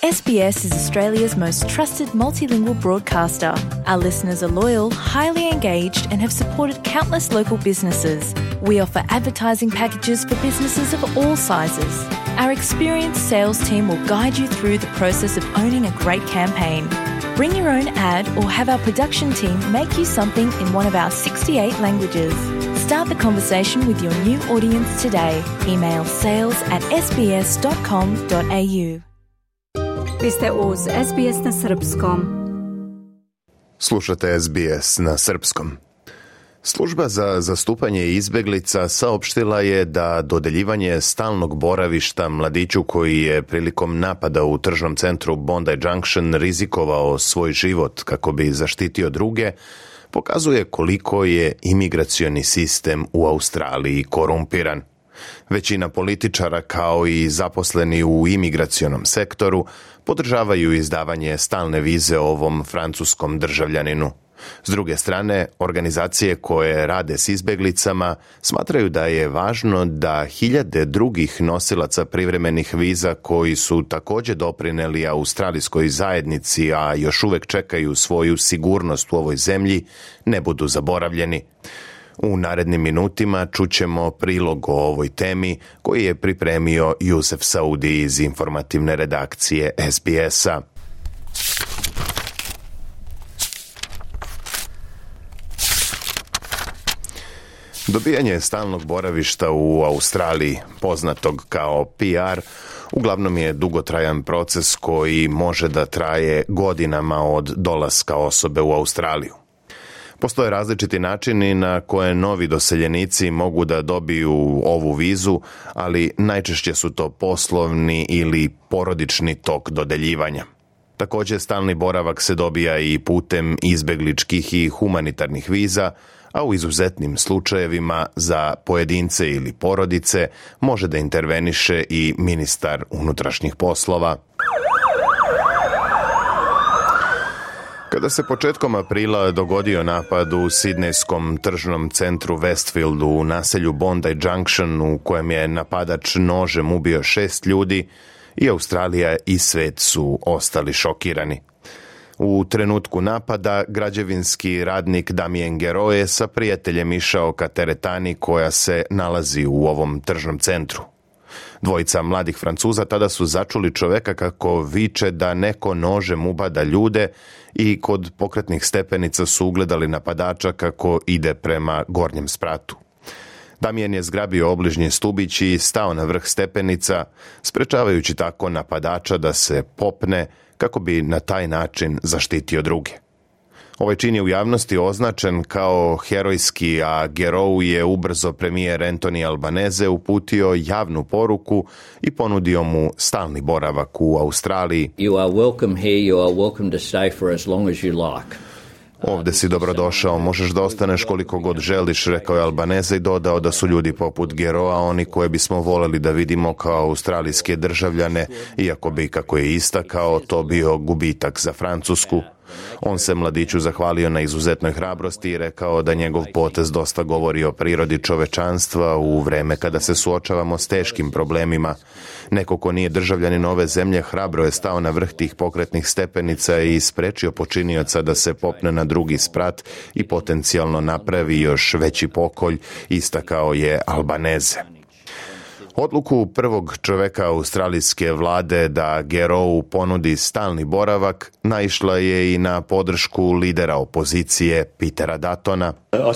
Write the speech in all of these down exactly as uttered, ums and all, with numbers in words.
S B S is Australia's most trusted multilingual broadcaster. Our listeners are loyal, highly engaged, and have supported countless local businesses. We offer advertising packages for businesses of all sizes. Our experienced sales team will guide you through the process of owning a great campaign. Bring your own ad or have our production team make you something in one of our sixty-eight languages. Start the conversation with your new audience today. Email sales at s b s dot com dot a u. Vi ste uz S B S na srpskom. Slušate S B S na srpskom. Služba za zastupanje izbjeglica saopštila je da dodeljivanje stalnog boravišta mladiću koji je prilikom napada u tržnom centru Bondi Junction rizikovao svoj život kako bi zaštitio druge, pokazuje koliko je imigracioni sistem u Australiji korumpiran. Većina političara kao i zaposleni u imigracionom sektoru podržavaju izdavanje stalne vize ovom francuskom državljaninu. S druge strane, organizacije koje rade s izbjeglicama smatraju da je važno da hiljade drugih nosilaca privremenih viza koji su također doprineli australijskoj zajednici, a još uvijek čekaju svoju sigurnost u ovoj zemlji, ne budu zaboravljeni. U narednim minutima čućemo prilog o ovoj temi koji je pripremio Jusef Saudi iz informativne redakcije S B S-a. Dobijanje stalnog boravišta u Australiji, poznatog kao P R, uglavnom je dugotrajan proces koji može da traje godinama od dolaska osobe u Australiju. Postoje različiti načini na koje novi doseljenici mogu da dobiju ovu vizu, ali najčešće su to poslovni ili porodični tok dodeljivanja. Također stalni boravak se dobija i putem izbjegličkih i humanitarnih viza, a u izuzetnim slučajevima za pojedince ili porodice može da interveniše i ministar unutrašnjih poslova. Kada se početkom aprila dogodio napad u sidnejskom tržnom centru Westfieldu u naselju Bondi Junction u kojem je napadač nožem ubio šest ljudi, i Australija i svet su ostali šokirani. U trenutku napada građevinski radnik Damien Gero je sa prijateljem išao ka teretani koja se nalazi u ovom tržnom centru. Dvojica mladih Francuza tada su začuli čoveka kako viče da neko nožem ubada ljude i kod pokretnih stepenica su ugledali napadača kako ide prema gornjem spratu. Damien je zgrabio obližnji stubić i stao na vrh stepenica, sprečavajući tako napadača da se popne kako bi na taj način zaštitio druge. Ovaj čin je u javnosti označen kao herojski, a Gerou je ubrzo premijer Anthony Albanese uputio javnu poruku i ponudio mu stalni boravak u Australiji. You are welcome here, you are welcome to stay for as long as you like. Ovdje si dobrodošao, možeš da ostaneš koliko god želiš, rekao je Albanese i dodao da su ljudi poput Geroa oni koje bismo voljeli da vidimo kao australijske državljane, iako bi, kako je istakao, to bio gubitak za Francusku. On se mladiću zahvalio na izuzetnoj hrabrosti i rekao da njegov potez dosta govori o prirodi čovečanstva u vreme kada se suočavamo s teškim problemima. Neko ko nije državljanin ove zemlje hrabro je stao na vrh tih pokretnih stepenica i sprečio počinioca da se popne na drugi sprat i potencijalno napravi još veći pokolj, istakao je Albanese. Odluku prvog čoveka australijske vlade da Gerou ponudi stalni boravak naišla je i na podršku lidera opozicije Petera Duttona.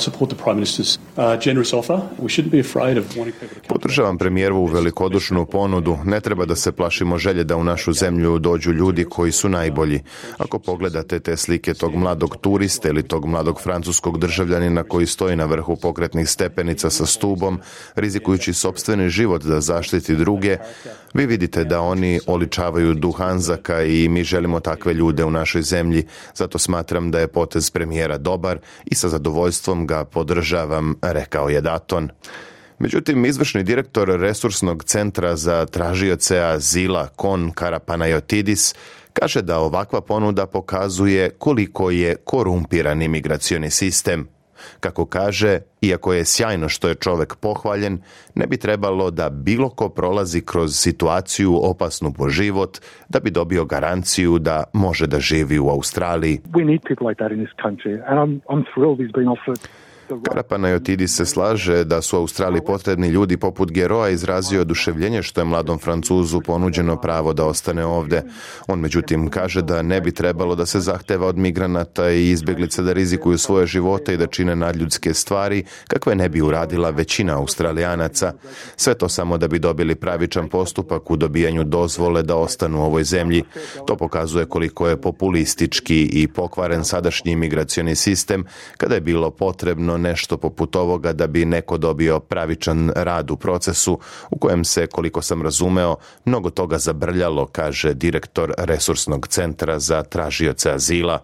Podržavam premijerovu velikodušnu ponudu. Ne treba da se plašimo želje da u našu zemlju dođu ljudi koji su najbolji. Ako pogledate te slike tog mladog turista ili tog mladog francuskog državljanina koji stoji na vrhu pokretnih stepenica sa stubom, rizikujući sopstveni život da zaštiti druge, vi vidite da oni oličavaju duh Anzaka i mi želimo takve ljude u našoj zemlji, zato smatram da je potez premijera dobar i sa zadovoljstvom ga podržavam, rekao je Dutton. Međutim, izvršni direktor resursnog centra za tražioce azila Kon Karapanayotidis kaže da ovakva ponuda pokazuje koliko je korumpiran imigracioni sistem. Kako kaže, iako je sjajno što je čovek pohvaljen, ne bi trebalo da bilo ko prolazi kroz situaciju opasnu po život da bi dobio garanciju da može da živi u Australiji. We need people like that in this country, and I'm, I'm thrilled he's been offered. Karapanayotidis se slaže da su Australiji potrebni ljudi poput Geroa, izrazio oduševljenje što je mladom Francuzu ponuđeno pravo da ostane ovde. On međutim kaže da ne bi trebalo da se zahteva od migranata i izbjeglica da rizikuju svoje živote i da čine nadljudske stvari kakve ne bi uradila većina Australijanaca. Sve to samo da bi dobili pravičan postupak u dobijanju dozvole da ostanu u ovoj zemlji. To pokazuje koliko je populistički i pokvaren sadašnji imigracioni sistem kada je bilo potrebno nešto poput ovoga da bi neko dobio pravičan rad u procesu u kojem se, koliko sam razumeo, mnogo toga zabrljalo, kaže direktor Resursnog centra za tražioce azila.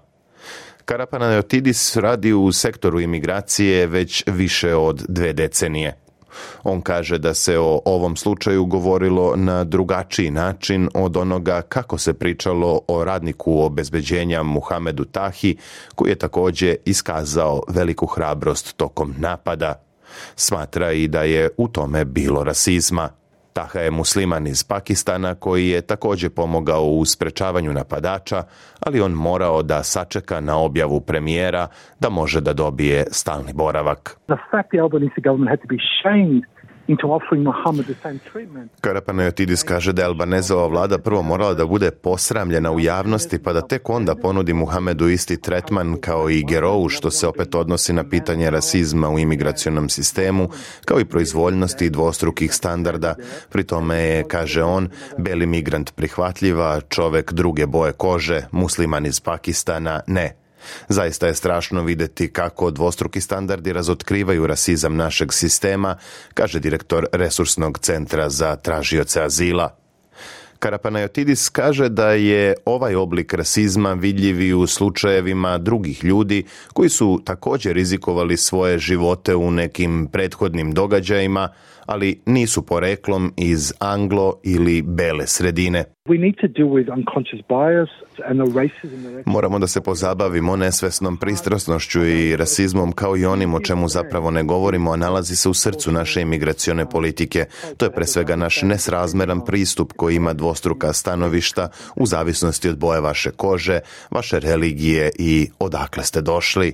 Karapanayotidis radi u sektoru imigracije već više od dve decenije. On kaže da se o ovom slučaju govorilo na drugačiji način od onoga kako se pričalo o radniku obezbeđenja Muhamedu Tahi, koji je također iskazao veliku hrabrost tokom napada. Smatra i da je u tome bilo rasizma. Taha je musliman iz Pakistana koji je također pomogao u sprečavanju napadača, ali on morao da sačeka na objavu premijera da može da dobije stalni boravak. The fact the Albanese government had to be shamed into offering Muhammad the same treatment. Karapanayotidis kaže da je Albanezova vlada prvo morala da bude posramljena u javnosti pa da tek onda ponudi Muhamedu isti tretman kao i Gerou, što se opet odnosi na pitanje rasizma u imigracionom sistemu, kao i proizvoljnosti i dvostrukih standarda. Pri tome je, kaže on, beli migrant prihvatljiva, čovek druge boje kože, musliman iz Pakistana ne. Zaista je strašno vidjeti kako dvostruki standardi razotkrivaju rasizam našeg sistema, kaže direktor Resursnog centra za tražioce azila. Karapanayotidis kaže da je ovaj oblik rasizma vidljiv i u slučajevima drugih ljudi koji su također rizikovali svoje živote u nekim prethodnim događajima, ali nisu poreklom iz anglo ili bele sredine. We need to deal with unconscious bias and the racism. Moramo da se pozabavimo nesvesnom pristrasnošću i rasizmom kao i onim o čemu zapravo ne govorimo, a nalazi se u srcu naše imigracione politike. To je pre svega naš nesrazmeran pristup koji ima dvostruka stanovišta u zavisnosti od boje vaše kože, vaše religije i odakle ste došli.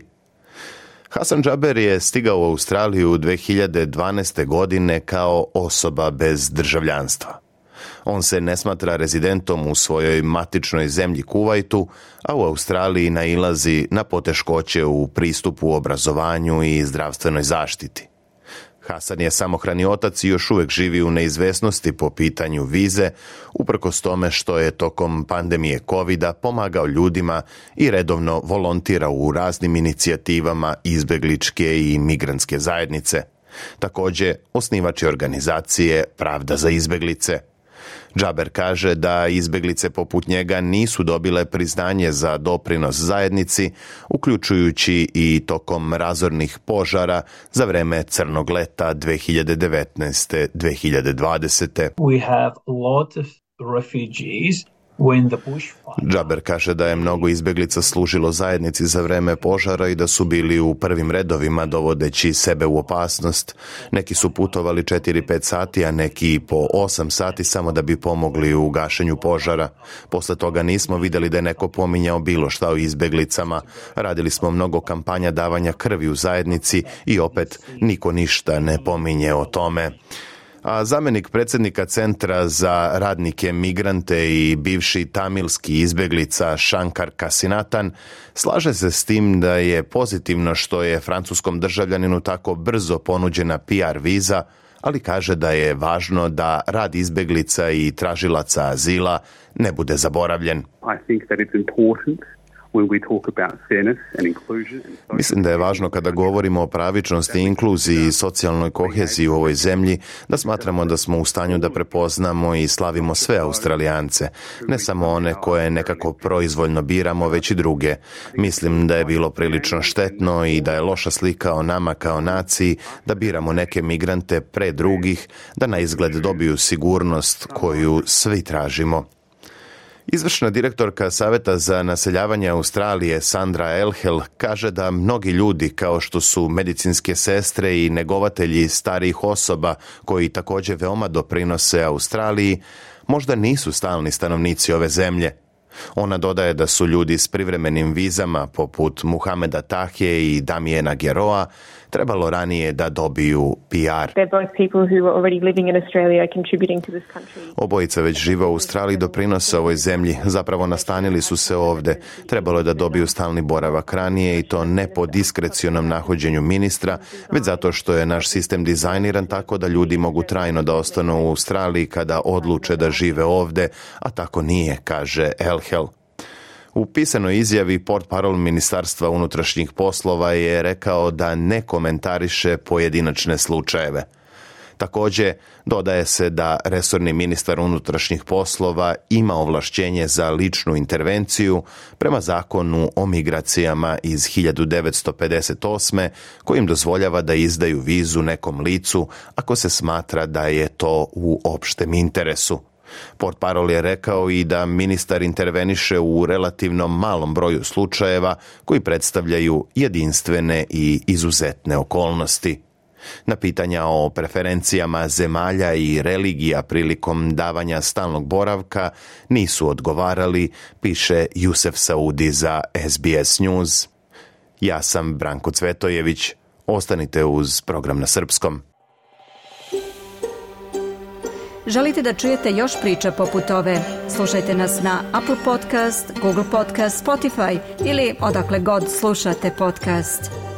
Hasan Džaber je stigao u Australiju dve hiljade dvanaeste. godine kao osoba bez državljanstva. On se ne smatra rezidentom u svojoj matičnoj zemlji Kuvajtu, a u Australiji nailazi na poteškoće u pristupu obrazovanju i zdravstvenoj zaštiti. Hasan je samohrani otac i još uvijek živi u neizvesnosti po pitanju vize, uprkos tome što je tokom pandemije kovida pomagao ljudima i redovno volontira u raznim inicijativama izbegličke i migrantske zajednice. Također, osnivač je organizacije Pravda za izbeglice. Džaber kaže da izbeglice poput njega nisu dobile priznanje za doprinos zajednici, uključujući i tokom razornih požara za vreme crnog leta dve hiljade devetnaeste do dve hiljade dvadesete. We have a lot of refugees. Džaber kaže da je mnogo izbeglica služilo zajednici za vreme požara i da su bili u prvim redovima dovodeći sebe u opasnost. Neki su putovali četiri pet sati, a neki po osam sati samo da bi pomogli u gašenju požara. Posle toga nismo vidjeli da je neko pominjao bilo šta o izbeglicama. Radili smo mnogo kampanja davanja krvi u zajednici i opet niko ništa ne pominje o tome. A zamjenik predsjednika Centra za radnike, migrante i bivši tamilski izbjeglica Shankar Kasinathan slaže se s tim da je pozitivno što je francuskom državljaninu tako brzo ponuđena P R viza, ali kaže da je važno da rad izbjeglica i tražilaca azila ne bude zaboravljen. I think that it's important. Mislim da je važno kada govorimo o pravičnosti, inkluziji i socijalnoj koheziji u ovoj zemlji, da smatramo da smo u stanju da prepoznamo i slavimo sve Australijance, ne samo one koje nekako proizvoljno biramo, već i druge. Mislim da je bilo prilično štetno i da je loša slika o nama kao naciji da biramo neke migrante pre drugih, da na izgled dobiju sigurnost koju svi tražimo. Izvršna direktorka Saveta za naseljavanje Australije Sandra Elhel kaže da mnogi ljudi kao što su medicinske sestre i negovatelji starijih osoba koji također veoma doprinose Australiji možda nisu stalni stanovnici ove zemlje. Ona dodaje da su ljudi s privremenim vizama poput Muhameda Tahije i Damiena Geroa trebalo ranije da dobiju P R. Obojica već žive u Australiji, doprinose ovoj zemlji, zapravo nastanili su se ovde. Trebalo je da dobiju stalni boravak ranije i to ne po diskrecionom nahođenju ministra, već zato što je naš sistem dizajniran tako da ljudi mogu trajno da ostanu u Australiji kada odluče da žive ovde, a tako nije, kaže Elhel. U pisanoj izjavi portparol Ministarstva unutrašnjih poslova je rekao da ne komentariše pojedinačne slučajeve. Također, dodaje se da resorni ministar unutrašnjih poslova ima ovlašćenje za ličnu intervenciju prema zakonu o migracijama iz hiljadu devetsto pedeset osme kojim dozvoljava da izdaju vizu nekom licu ako se smatra da je to u opštem interesu. Portparol je rekao i da ministar interveniše u relativno malom broju slučajeva koji predstavljaju jedinstvene i izuzetne okolnosti. Na pitanja o preferencijama zemalja i religija prilikom davanja stalnog boravka nisu odgovarali, piše Jusef Saudi za S B S News. Ja sam Branko Cvetojević. Ostanite uz program na srpskom. Želite da čujete još priča poput ove? Slušajte nas na Apple Podcast, Google Podcast, Spotify ili odakle god slušate podcast.